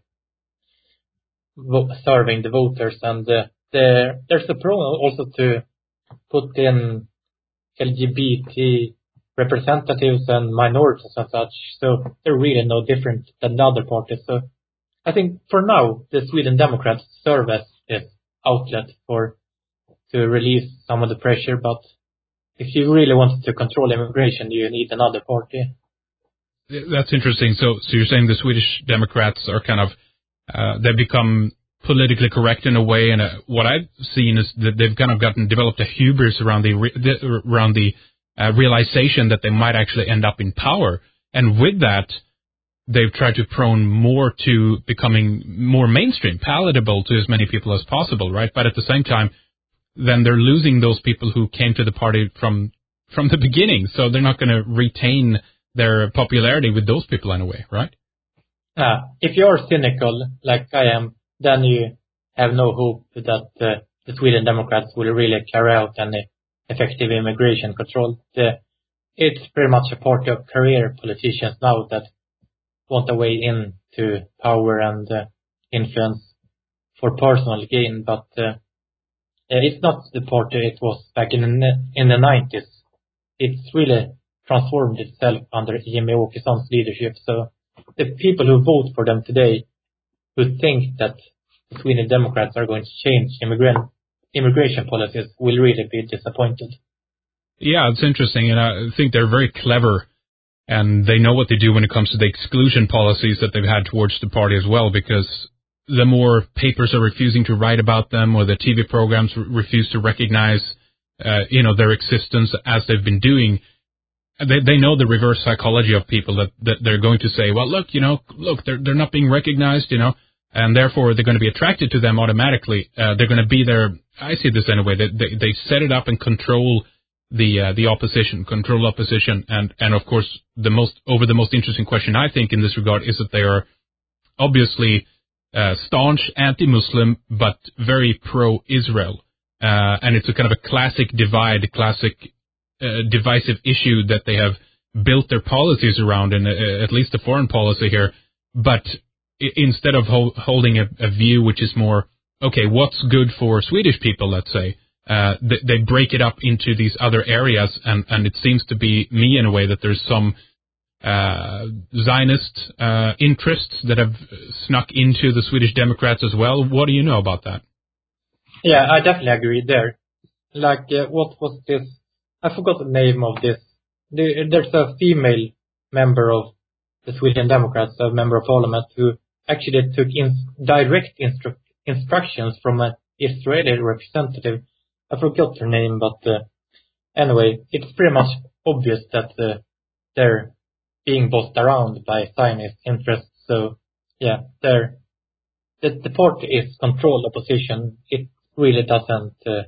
vo- serving the voters. And uh, the, there's a program also to put in L G B T representatives and minorities and such, so they're really no different than the other parties. So I think for now, the Sweden Democrats serve as this outlet for to release some of the pressure, but if you really want to control immigration, you need another party. That's interesting. So, so you're saying the Swedish Democrats are kind of, uh, they've become politically correct in a way, and uh, what I've seen is that they've kind of gotten, developed a hubris around the, re, the around the uh, realization that they might actually end up in power. And with that, they've tried to prone more to becoming more mainstream, palatable to as many people as possible, right? But at the same time, then they're losing those people who came to the party from from the beginning, so they're not going to retain their popularity with those people in a way, right? Uh, if you're cynical, like I am, then you have no hope that uh, the Sweden Democrats will really carry out any effective immigration control. The, it's pretty much a party of career politicians now that want a way into power and uh, influence for personal gain, but uh, it's not the party it was back in the, in the nineties. It's really transformed itself under Jimmie Åkesson's leadership. So the people who vote for them today, who think that the Swedish Democrats are going to change immigrant immigration policies, will really be disappointed. Yeah, it's interesting, and I think they're very clever, and they know what they do when it comes to the exclusion policies that they've had towards the party as well, because the more papers are refusing to write about them, or the T V programs re- refuse to recognize, uh, you know, their existence as they've been doing, they they know the reverse psychology of people, that, that they're going to say, well, look, you know, look, they're they're not being recognized, you know, and therefore they're going to be attracted to them automatically. Uh, they're going to be there. I see this in a way that they, they set it up and control the uh, the opposition, control opposition, and and of course the most over the most interesting question I think in this regard is that they are obviously Uh, staunch anti-Muslim, but very pro-Israel. Uh, and it's a kind of a classic divide, classic uh, divisive issue that they have built their policies around, in uh, at least the foreign policy here. But I- instead of ho- holding a, a view which is more, okay, what's good for Swedish people, let's say, uh, th- they break it up into these other areas, and, and it seems to be me in a way that there's some Uh, Zionist uh, interests that have snuck into the Swedish Democrats as well. What do you know about that? Yeah, I definitely agree there. Like, uh, what was this? I forgot the name of this. There's a female member of the Swedish Democrats, a member of parliament, who actually took in direct instru- instructions from an Israeli representative. I forgot her name, but uh, anyway, it's pretty much obvious that uh, they're being bossed around by Zionist interests. So, yeah, they're, the, the party is controlled opposition. It really doesn't uh,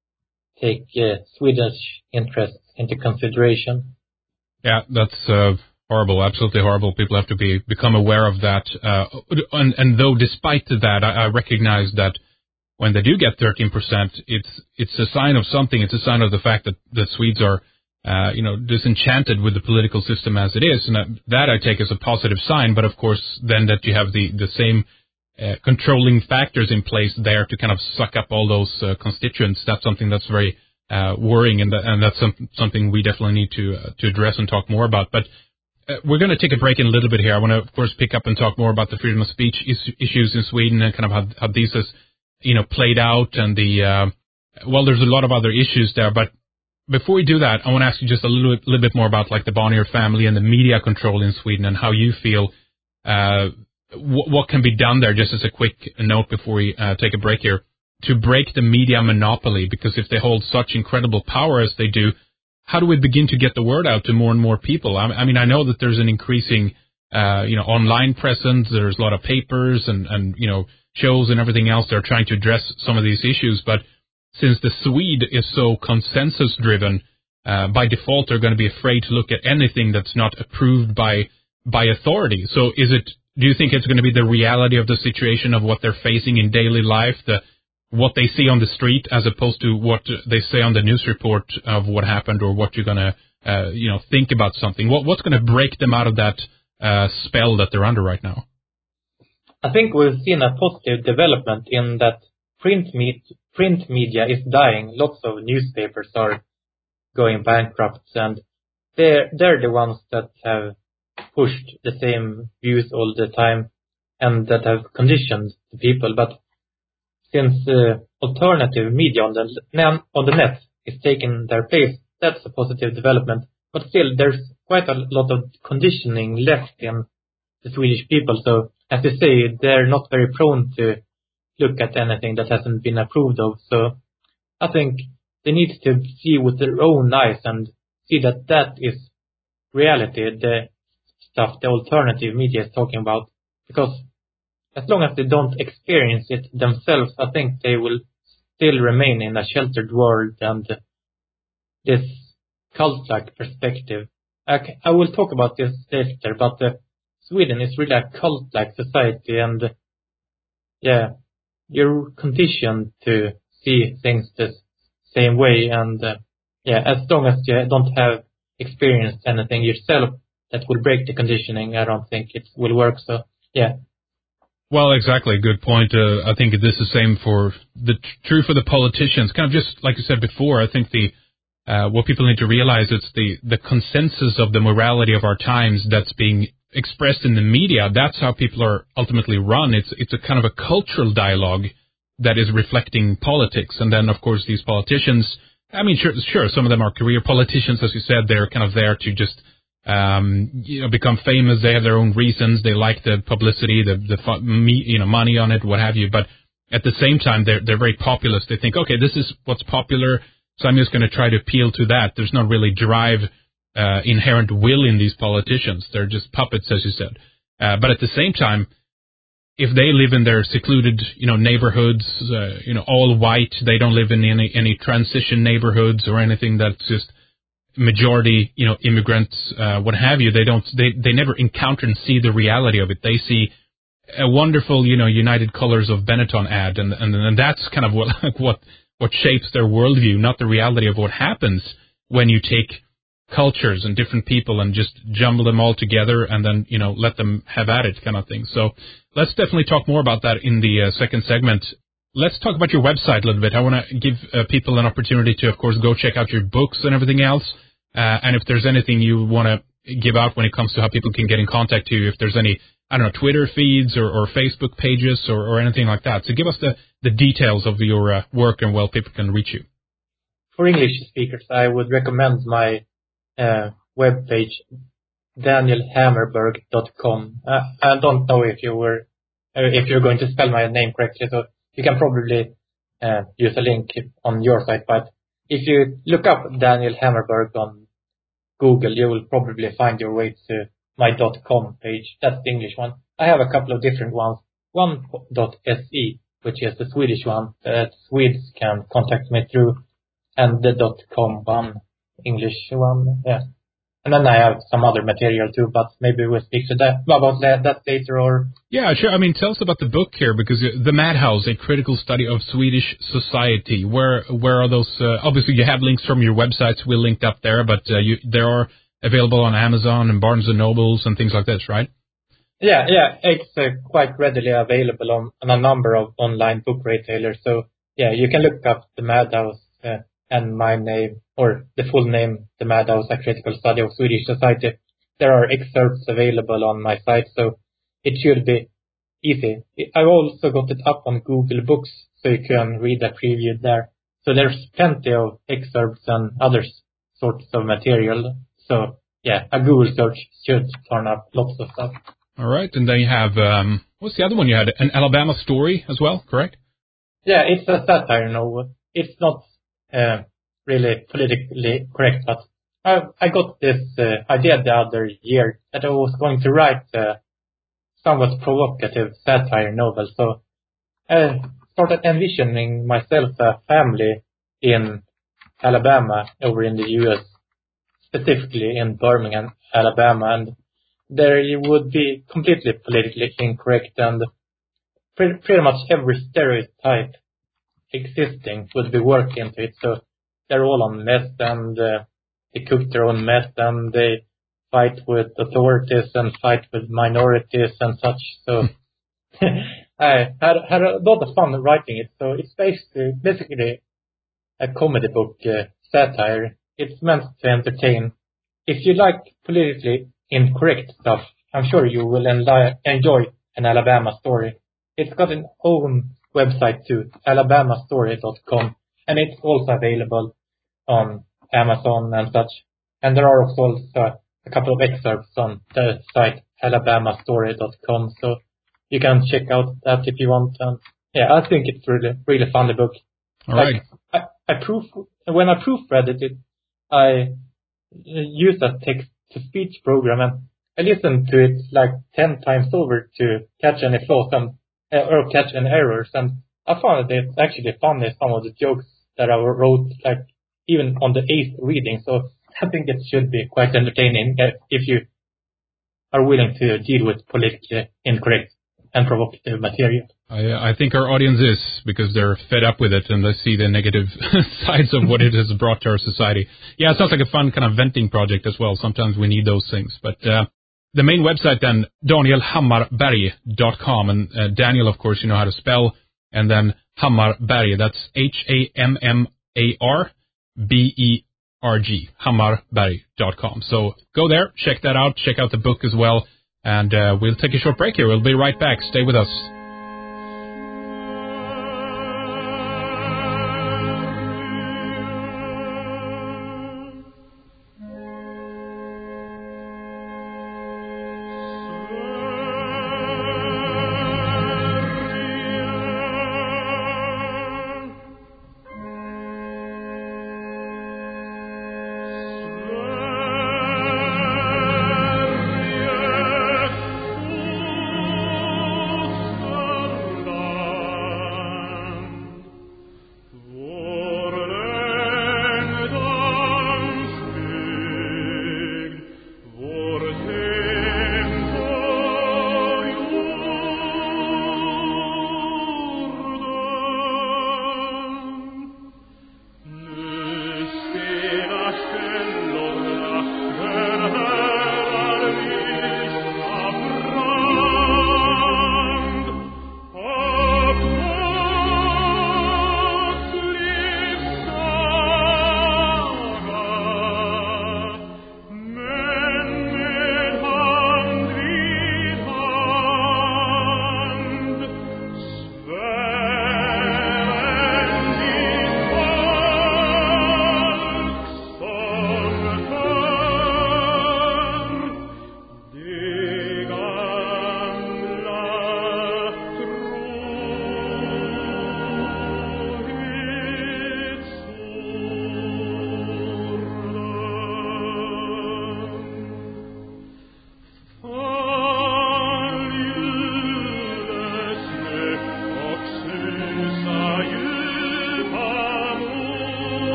take uh, Swedish interests into consideration. Yeah, that's uh, horrible, absolutely horrible. People have to be become aware of that. Uh, and, and though despite that, I, I recognize that when they do get thirteen percent, it's it's a sign of something. It's a sign of the fact that the Swedes are Uh, you know, disenchanted with the political system as it is, and that, that I take as a positive sign. But of course, then that you have the the same uh, controlling factors in place there to kind of suck up all those uh, constituents. That's something that's very uh, worrying, and, that, and that's some, something we definitely need to uh, to address and talk more about. But uh, we're going to take a break in a little bit here. I want to, of course, pick up and talk more about the freedom of speech is- issues in Sweden and kind of how, how these has, you know, played out, and the uh, well, there's a lot of other issues there, but before we do that, I want to ask you just a little, little bit more about like the Bonnier family and the media control in Sweden, and how you feel uh, w- what can be done there. Just as a quick note before we uh, take a break here, to break the media monopoly, because if they hold such incredible power as they do, how do we begin to get the word out to more and more people? I, I mean, I know that there's an increasing, uh, you know, online presence. There's a lot of papers and and you know shows and everything else. They're trying to address some of these issues, but since the Swede is so consensus-driven, uh, by default they're going to be afraid to look at anything that's not approved by by authority. So is it do you think it's going to be the reality of the situation of what they're facing in daily life, the what they see on the street, as opposed to what they say on the news report of what happened, or what you're going to, uh, you know, think about something? What, what's going to break them out of that uh, spell that they're under right now? I think we've seen a positive development in that print, me- print media is dying. Lots of newspapers are going bankrupt, and they're, they're the ones that have pushed the same views all the time and that have conditioned the people. But since uh, alternative media on the, on the net is taking their place, that's a positive development. But still, there's quite a lot of conditioning left in the Swedish people. So, as you say, they're not very prone to look at anything that hasn't been approved of. So, I think they need to see with their own eyes and see that that is reality, the stuff the alternative media is talking about. Because as long as they don't experience it themselves, I think they will still remain in a sheltered world and this cult-like perspective. I, I will talk about this later, but uh, Sweden is really a cult-like society, and uh, yeah, you're conditioned to see things the same way, and uh, yeah, as long as you don't have experienced anything yourself that will break the conditioning, I don't think it will work. So yeah. Well, exactly. Good point. Uh, I think this is the same for the true for the politicians. Kind of just like you said before, I think the uh, what people need to realize is the the consensus of the morality of our times that's being expressed in the media. That's how people are ultimately run. It's it's a kind of a cultural dialogue that is reflecting politics. And then, of course, these politicians. I mean, sure, sure, some of them are career politicians, as you said. They're kind of there to just Um, you know, become famous. They have their own reasons. They like the publicity, the, the, you know, money on it, what have you. But at the same time, they're, they're very populist. They think, okay, this is what's popular, so I'm just going to try to appeal to that. There's not really drive, uh, inherent will in these politicians. They're just puppets, as you said. Uh, but at the same time, if they live in their secluded, you know, neighborhoods, uh, you know, all white, they don't live in any, any transition neighborhoods or anything that's just majority, you know, immigrants, uh, what have you, they don't, they, they never encounter and see the reality of it. They see a wonderful, you know, United Colors of Benetton ad, and, and, and that's kind of what, like what, what shapes their worldview, not the reality of what happens when you take cultures and different people and just jumble them all together and then, you know, let them have at it kind of thing. So let's definitely talk more about that in the uh, second segment. Let's talk about your website a little bit. I want to give uh, people an opportunity to, of course, go check out your books and everything else. Uh, and if there's anything you want to give out when it comes to how people can get in contact with you, if there's any, I don't know, Twitter feeds or, or Facebook pages or, or anything like that. So give us the, the details of your uh, work and where people can reach you. For English speakers, I would recommend my uh, webpage, daniel hammerberg dot com. Uh, I don't know if you were, uh, if you're going to spell my name correctly, so you can probably uh, use a link on your site, but if you look up Daniel Hammerberg on Google, you will probably find your way to my .com page. That's the English one. I have a couple of different ones. One .se, which is the Swedish one that Swedes can contact me through, and the .com one, English one. Yeah. And then I have some other material too, but maybe we'll speak to that about that, that later. Or yeah, sure. I mean, tell us about the book here, because The Madhouse, a critical study of Swedish society. Where where are those? Uh, obviously, you have links from your websites. We'll link up there, but uh, you, they are available on Amazon and Barnes and Nobles and things like this, right? Yeah, yeah, it's uh, quite readily available on, on a number of online book retailers. So yeah, you can look up The Madhouse uh, and my name, or the full name, The Madhouse, a critical study of Swedish society. There are excerpts available on my site, so it should be easy. I also got it up on Google Books, so you can read a preview there. So there's plenty of excerpts and other sorts of material. So yeah, a Google search should turn up lots of stuff. All right, and then you have, um, what's the other one you had? An Alabama Story as well, correct? Yeah, it's a satire novel. It's not uh, really politically correct, but I, I got this uh, idea the other year that I was going to write a somewhat provocative satire novel. So I started envisioning myself a family in Alabama over in the U S, specifically in Birmingham, Alabama, and there would be completely politically incorrect, and pretty, pretty much every stereotype existing would be worked into it. So they're all on meth, and uh, they cook their own meth, and they fight with authorities and fight with minorities and such. So I had had a lot of fun writing it. So it's basically basically a comedy book, uh, satire. It's meant to entertain. If you like politically incorrect stuff, I'm sure you will enli- enjoy an Alabama story. It's got an own website too, alabama story dot com, and it's also available on Amazon and such. And there are also a couple of excerpts on the site alabama story dot com, so you can check out that if you want. And yeah, I think it's really, really funny book. All like, right. I, I proof when I proofread it, it I used a text-to-speech program, and I listened to it like ten times over to catch any flaws and uh, or catch any errors, and I found that it's actually funny, some of the jokes that I wrote, like even on the eighth reading. So I think it should be quite entertaining if you are willing to deal with politically incorrect and provocative material. I, I think our audience is, because they're fed up with it and they see the negative sides of what it has brought to our society. Yeah, it sounds like a fun kind of venting project as well. Sometimes we need those things. But uh, the main website then, daniel hammarberg dot com. And uh, Daniel, of course, you know how to spell. And then Hammarberg, that's H A M M A R B E R G, hammarberg dot com. So go there, check that out, check out the book as well. And uh, we'll take a short break here. We'll be right back. Stay with us.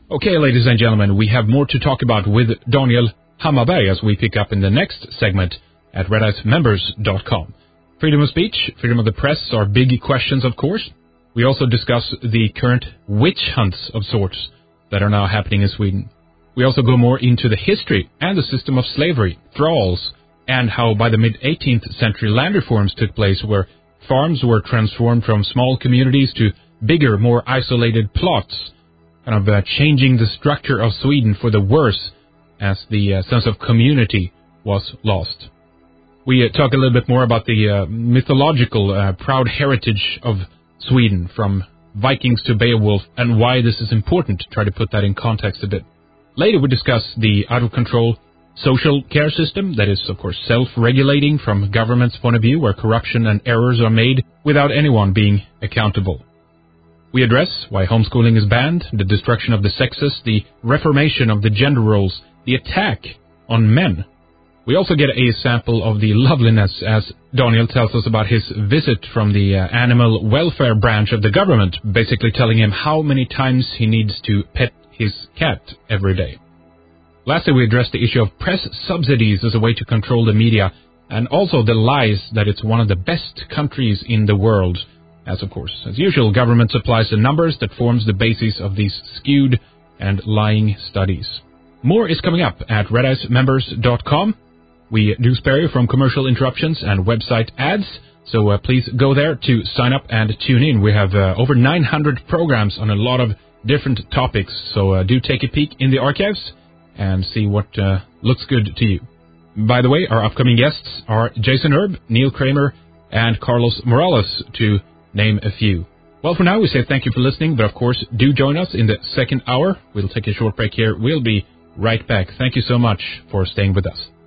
Okay, ladies and gentlemen, we have more to talk about with Daniel Hammarberg as we pick up in the next segment at red ice members dot com. Freedom of speech, freedom of the press are big questions, of course. We also discuss the current witch hunts of sorts that are now happening in Sweden. We also go more into the history and the system of slavery, thralls, and how by the mid-eighteenth century land reforms took place where farms were transformed from small communities to bigger, more isolated plots, kind of uh, changing the structure of Sweden for the worse as the uh, sense of community was lost. We uh, talk a little bit more about the uh, mythological, uh, proud heritage of Sweden, from Vikings to Beowulf, and why this is important, to try to put that in context a bit. Later we discuss the out-of-control social care system that is, of course, self-regulating from government's point of view, where corruption and errors are made without anyone being accountable. We address why homeschooling is banned, the destruction of the sexes, the reformation of the gender roles, the attack on men. We also get a sample of the loveliness as Daniel tells us about his visit from the uh, animal welfare branch of the government, basically telling him how many times he needs to pet his cat every day. Lastly, we address the issue of press subsidies as a way to control the media, and also the lies that it's one of the best countries in the world, as of course, as usual, government supplies the numbers that forms the basis of these skewed and lying studies. More is coming up at red ice members dot com. We do spare you from commercial interruptions and website ads, so uh, please go there to sign up and tune in. We have uh, over nine hundred programs on a lot of different topics, so uh, do take a peek in the archives and see what uh, looks good to you. By the way, our upcoming guests are Jason Erb, Neil Kramer, and Carlos Morales, to name a few. Well, for now, we say thank you for listening, but of course, do join us in the second hour. We'll take a short break here. We'll be right back. Thank you so much for staying with us.